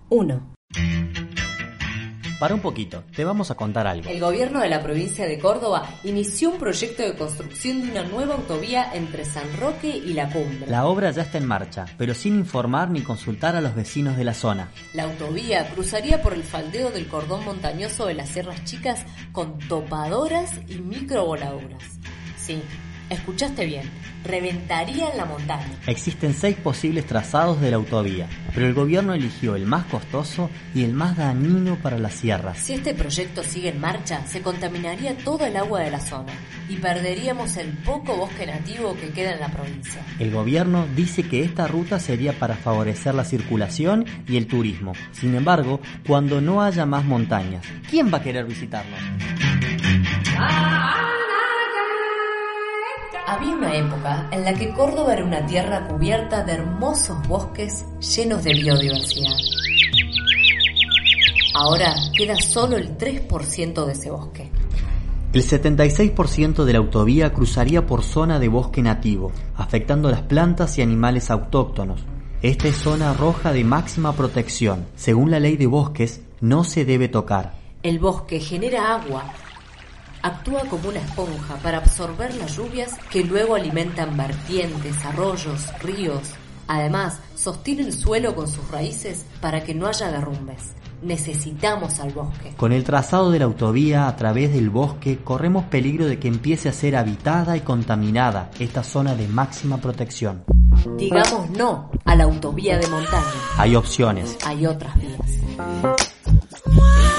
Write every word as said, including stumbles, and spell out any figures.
uno. Para un poquito, te vamos a contar algo. El gobierno de la provincia de Córdoba inició un proyecto de construcción de una nueva autovía entre San Roque y La Cumbre. La obra ya está en marcha, pero sin informar ni consultar a los vecinos de la zona. La autovía cruzaría por el faldeo del cordón montañoso de las Sierras Chicas con topadoras y microvoladuras. Sí, escuchaste bien, reventaría en la montaña. Existen seis posibles trazados de la autovía, pero el gobierno eligió el más costoso y el más dañino para las sierras. Si este proyecto sigue en marcha, se contaminaría todo el agua de la zona y perderíamos el poco bosque nativo que queda en la provincia. El gobierno dice que esta ruta sería para favorecer la circulación y el turismo. Sin embargo, cuando no haya más montañas, ¿quién va a querer visitarnos? Había una época en la que Córdoba era una tierra cubierta de hermosos bosques llenos de biodiversidad. Ahora queda solo el tres por ciento de ese bosque. El setenta y seis por ciento de la autovía cruzaría por zona de bosque nativo, afectando las plantas y animales autóctonos. Esta es zona roja de máxima protección. Según la ley de bosques, no se debe tocar. El bosque genera agua. Actúa como una esponja para absorber las lluvias que luego alimentan vertientes, arroyos, ríos. Además, sostiene el suelo con sus raíces para que no haya derrumbes. Necesitamos al bosque. Con el trazado de la autovía a través del bosque, corremos peligro de que empiece a ser habitada y contaminada esta zona de máxima protección. Digamos no a la autovía de montaña. Hay opciones. Hay otras vías.